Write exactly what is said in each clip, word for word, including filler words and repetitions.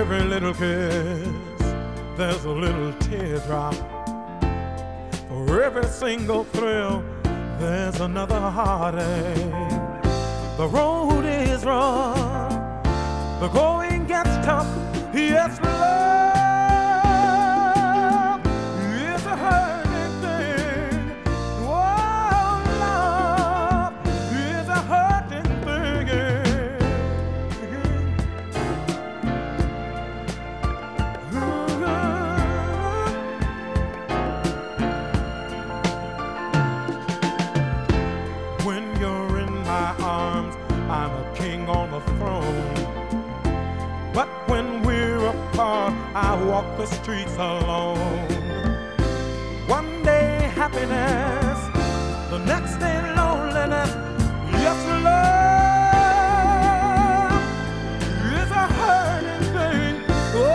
every little kiss, there's a little teardrop. For every single thrill, there's another heartache. The road is rough, the going gets tough. Yes, love is a hurting thing. Oh, love is a hurting thing. When you're in my arms, I'm a king on the throne. But when we're apart, I walk the streets alone. One day happiness, the next day loneliness. Yes, love is a hurting thing. Oh,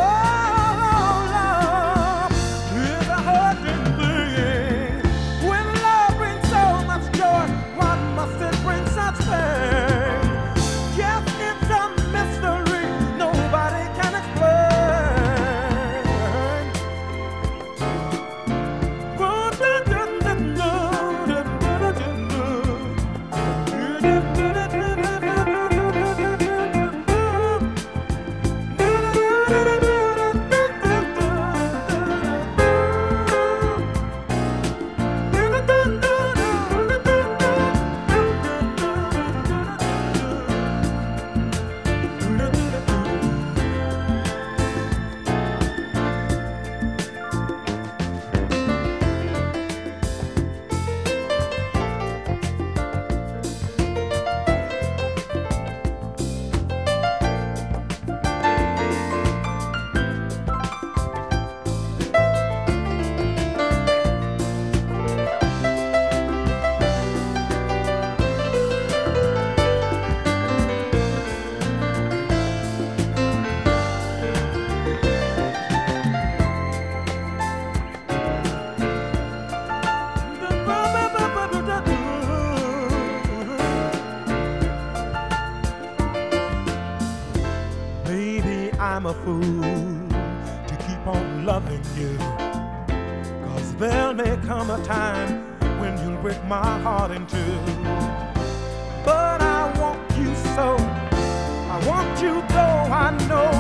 love is a hurting thing. When love brings so much joy, why must it bring such pain? Yes, it's a mystery nobody can explain. Baby, I'm a fool to keep on loving you, 'cause there may come a time when you'll break my heart in two. But I want you so, I want you though I know